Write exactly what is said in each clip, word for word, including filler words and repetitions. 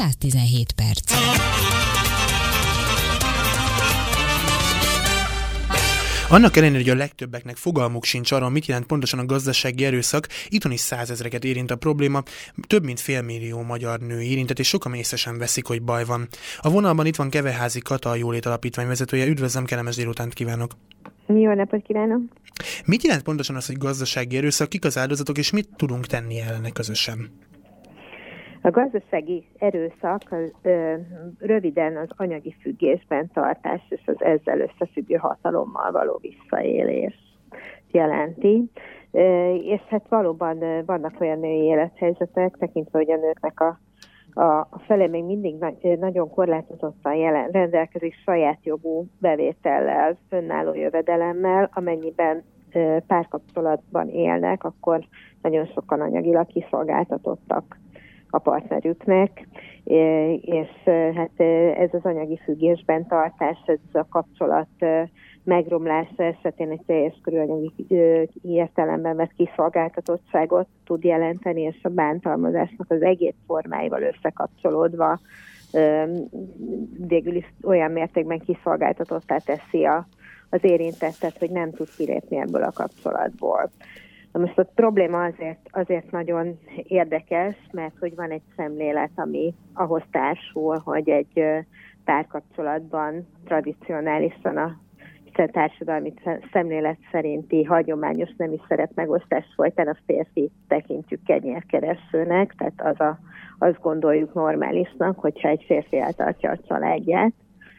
száz tizenhét perc. Annak ellenére, hogy a legtöbbeknek fogalmuk sincs arról, mit jelent pontosan a gazdasági erőszak, itthon is százezreket érint a probléma, több mint félmillió magyar nő érintett, és sokan észre sem veszik, hogy baj van. A vonalban itt van Keveházi Kata, a Jólét Alapítvány vezetője. Üdvözlöm, kellemes délutánt kívánok! Jó napot kívánok! Mit jelent pontosan az, hogy gazdasági erőszak, kik az áldozatok, és mit tudunk tenni ellene közösen? A gazdasági erőszak az, ö, röviden az anyagi függésben tartás és az ezzel összefüggő hatalommal való visszaélés jelenti. Ö, és hát valóban ö, vannak olyan női élethelyzetek, tekintve, hogy a nőknek a, a, a fele még mindig na- nagyon korlátozottan jelen, rendelkezik saját jogú bevétellel, önálló jövedelemmel, amennyiben ö, párkapcsolatban élnek, akkor nagyon sokan anyagilag kiszolgáltatottak a partnerüknek, és hát ez az anyagi függésben tartás, ez a kapcsolat megromlása esetén egy teljes körű anyagi értelemben vett kiszolgáltatottságot tud jelenteni, és a bántalmazásnak az egész formáival összekapcsolódva végül is olyan mértékben kiszolgáltatottá teszi a, az érintettet, hogy nem tud kilépni ebből a kapcsolatból. Na most a probléma azért, azért nagyon érdekes, mert hogy van egy szemlélet, ami ahhoz társul, hogy egy párkapcsolatban tradicionálisan a társadalmi szemlélet szerinti hagyományos nemi szerepmegosztás folytán a férfi tekintjük kenyérkeresőnek, tehát az a, azt gondoljuk normálisnak, hogyha egy férfi eltartja a családját,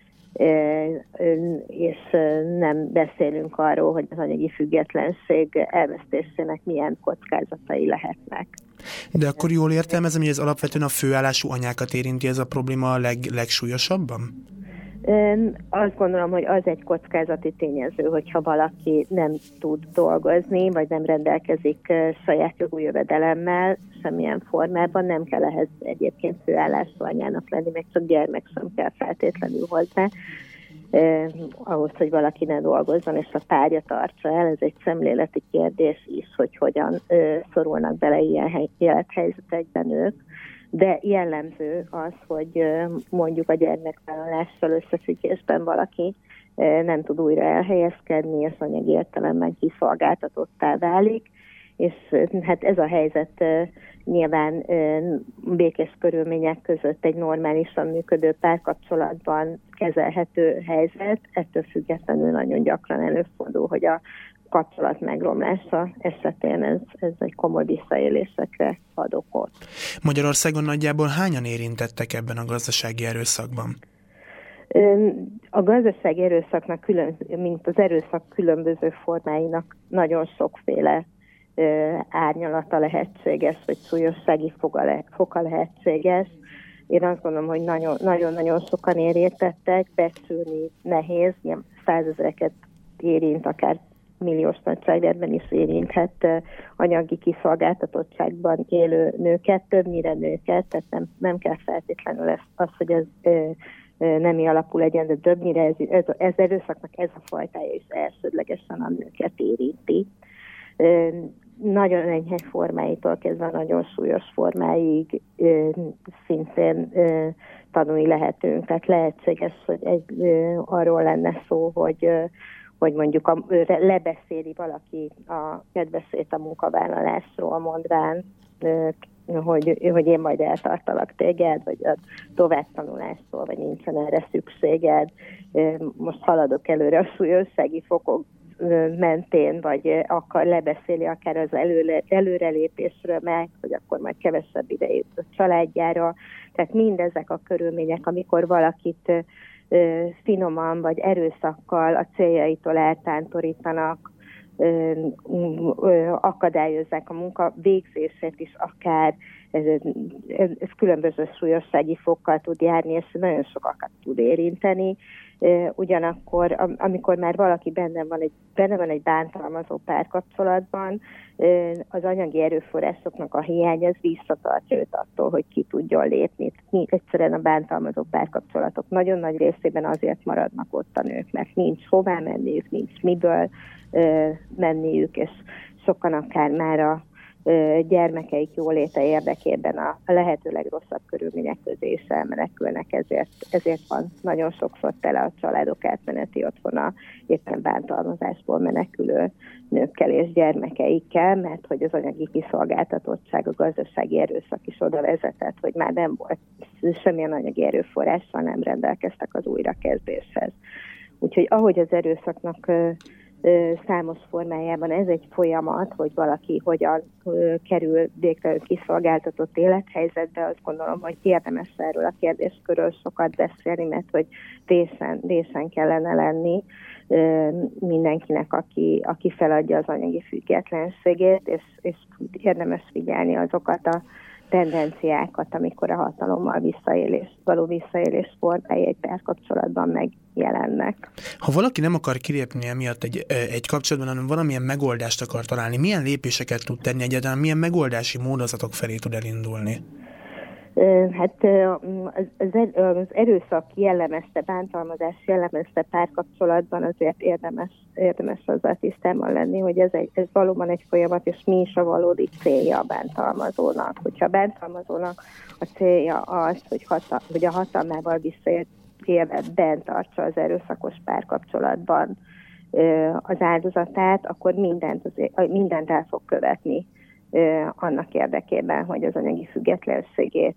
és nem beszélünk arról, hogy az anyagi függetlenség elvesztésének milyen kockázatai lehetnek. De akkor jól értelmezem, hogy ez alapvetően a főállású anyákat érinti ez a probléma a leg, legsúlyosabban? Azt gondolom, hogy az egy kockázati tényező, hogyha valaki nem tud dolgozni, vagy nem rendelkezik saját jogú jövedelemmel, semmilyen formában, nem kell ehhez egyébként főállású anyának lenni, meg csak gyermek sem kell feltétlenül hozzá. Eh, ahhoz, hogy valaki ne dolgozzon, és a párja tartsa el, ez egy szemléleti kérdés is, hogy hogyan eh, szorulnak bele ilyen élethelyzetekben ők. De jellemző az, hogy eh, mondjuk a gyermekvállalással összefüggésben valaki eh, nem tud újra elhelyezkedni, és anyagi értelemben kiszolgáltatottá válik, és hát ez a helyzet nyilván békés körülmények között egy normálisan működő párkapcsolatban kezelhető helyzet, ettől függetlenül nagyon gyakran előfordul, hogy a kapcsolat megromlása esetén ez, ez egy komoly visszaélésekre ad okot. Magyarországon nagyjából hányan érintettek ebben a gazdasági erőszakban? A gazdasági erőszaknak, külön, mint az erőszak különböző formáinak nagyon sokféle árnyalata lehetséges, vagy súlyossági foka lehetséges. Én azt gondolom, hogy nagyon-nagyon sokan érintettek, becsülni nehéz, ilyen százezreket érint, akár milliós nagyságrendben is érinthet anyagi kiszolgáltatottságban élő nőket, többnyire nőket, tehát nem, nem kell feltétlenül ez, az, hogy ez nemi alapú legyen, de többnyire ez, ez, ez erőszaknak ez a fajtája is elsődlegesen a nőket érinti. Nagyon enyhe formáitól kezdve nagyon súlyos formáig szintén tanulni lehetünk. Tehát lehetséges, hogy egy, arról lenne szó, hogy, hogy mondjuk a, lebeszéli valaki a kedvesét a munkavállalásról, mondván, hogy, hogy én majd eltartalak téged, vagy a továbbtanulástól, vagy nincsen erre szükséged. Most haladok előre a súlyossági fokok mentén, vagy akar lebeszéli akár az előre, előrelépésről meg, hogy akkor majd kevesebb idejét a családjára. Tehát mindezek a körülmények, amikor valakit ö, finoman vagy erőszakkal a céljaitól eltántorítanak, ö, ö, akadályozzák a munka végzését is akár, ez, ez, ez különböző súlyossági fokkal tud járni, és nagyon sokakat tud érinteni. Ugyanakkor, amikor már valaki benne van egy, benne van egy bántalmazó párkapcsolatban, az anyagi erőforrásoknak a hiány, ez visszatartja őt attól, hogy ki tudjon lépni. Egyszerűen a bántalmazó párkapcsolatok nagyon nagy részében azért maradnak ott a nők, mert nincs hová menniük, nincs miből menniük, és sokan akár már a gyermekeik jóléte érdekében a lehető legrosszabb körülmények közé is elmenekülnek, ezért, ezért van nagyon sokszor tele a családok átmeneti otthona éppen bántalmazásból menekülő nőkkel és gyermekeikkel, mert hogy az anyagi kiszolgáltatottság, a gazdasági erőszak is oda vezetett, hogy már nem volt semmilyen anyagi erőforrással, nem rendelkeztek az újrakezdéshez. Úgyhogy ahogy az erőszaknak számos formájában ez egy folyamat, hogy valaki hogyan kerül végtelenül kiszolgáltatott élethelyzetbe, azt gondolom, hogy érdemes erről a kérdéskörről sokat beszélni, mert hogy részen, részen kellene lenni mindenkinek, aki, aki feladja az anyagi függetlenségét, és, és érdemes figyelni azokat a tendenciákat, amikor a hatalommal visszaélés, való visszaélés formái egy párkapcsolatban megjelennek. Ha valaki nem akar kilépni emiatt egy, egy kapcsolatban, hanem valamilyen megoldást akar találni, milyen lépéseket tud tenni egyáltalán, milyen megoldási módozatok felé tud elindulni? Hát az erőszak jellemezte, bántalmazás jellemezte párkapcsolatban azért érdemes, érdemes azzal tisztában lenni, hogy ez, egy, ez valóban egy folyamat, és mi is a valódi célja a bántalmazónak. Hogyha a bántalmazónak a célja az, hogy, hata, hogy a hatalmával visszaélve bent tartsa az erőszakos párkapcsolatban az áldozatát, akkor mindent, azért, mindent el fog követni annak érdekében, hogy az anyagi függetlenségét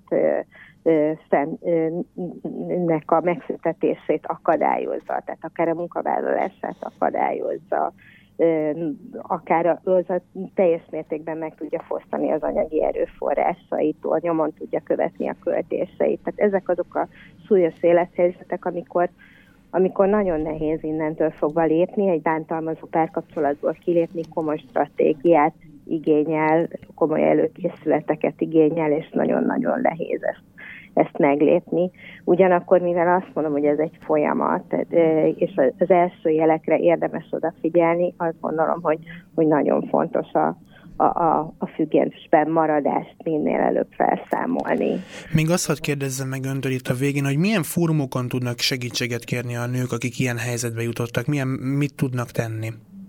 nek a megszüntetését akadályozza, tehát akár a munkavállalását akadályozza, akár az a teljes mértékben meg tudja fosztani az anyagi erőforrásaitól, nyomon tudja követni a költéseit. Tehát ezek azok a súlyos élethelyzetek, amikor amikor nagyon nehéz innentől fogva lépni, egy bántalmazó párkapcsolatból kilépni, komoly stratégiát igényel, komoly előkészületeket igényel, és nagyon-nagyon nehéz ezt, ezt meglépni. Ugyanakkor, mivel azt mondom, hogy ez egy folyamat, és az első jelekre érdemes odafigyelni, azt gondolom, hogy, hogy nagyon fontos a, a, a, a függésben maradást minél előbb felszámolni. Még azt hadd kérdezzem meg öntől itt a végén, hogy milyen fórumokon tudnak segítséget kérni a nők, akik ilyen helyzetbe jutottak, milyen, mit tudnak tenni?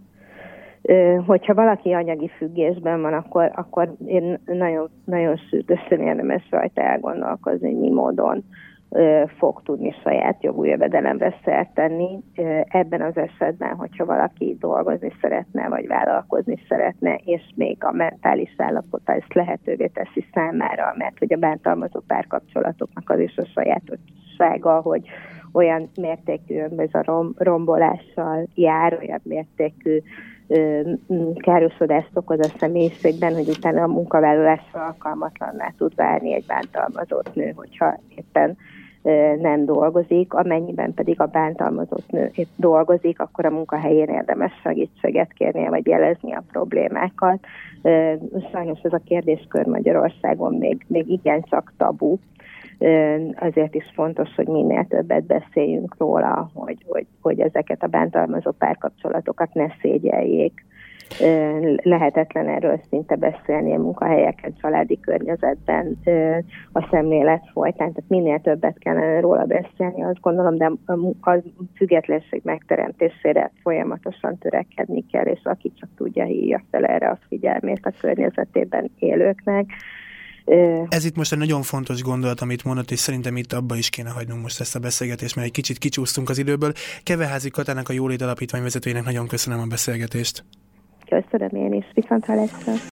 Hogyha valaki anyagi függésben van, akkor, akkor én nagyon, nagyon sürgősen érdemes rajta elgondolkozni, hogy mi módon fog tudni saját jogú jövedelemre szert tenni. Ebben az esetben, hogyha valaki dolgozni szeretne, vagy vállalkozni szeretne, és még a mentális állapota ezt lehetővé teszi számára, mert hogy a bántalmazó párkapcsolatoknak az is a sajátossága, hogy olyan mértékű önbizalom rombolással jár, olyan mértékű károsodást okoz a személyiségben, hogy utána a munkavállalásra alkalmatlanná tud válni egy bántalmazott nő, hogyha éppen nem dolgozik, amennyiben pedig a bántalmazott nő dolgozik, akkor a munkahelyén érdemes segítséget kérnie, vagy jelezni a problémákat. Sajnos ez a kérdéskör Magyarországon még, még igencsak tabu, azért is fontos, hogy minél többet beszéljünk róla, hogy, hogy, hogy ezeket a bántalmazó párkapcsolatokat ne szégyeljék. Lehetetlen erről szinte beszélni a munkahelyeken, családi környezetben, a szemlélet folytán, tehát minél többet kellene róla beszélni, azt gondolom, de a függetlenség megteremtésére folyamatosan törekedni kell, és aki csak tudja, hívja fel erre a figyelmét a környezetében élőknek. Ez itt most egy nagyon fontos gondolat, amit mondott, és szerintem itt abba is kéne hagynunk most ezt a beszélgetést, mert egy kicsit kicsúsztunk az időből. Keveházi Katának, a Jólét Alapítvány vezetőjének nagyon köszönöm a beszélgetést. Köszönöm én is, viszonthallásra.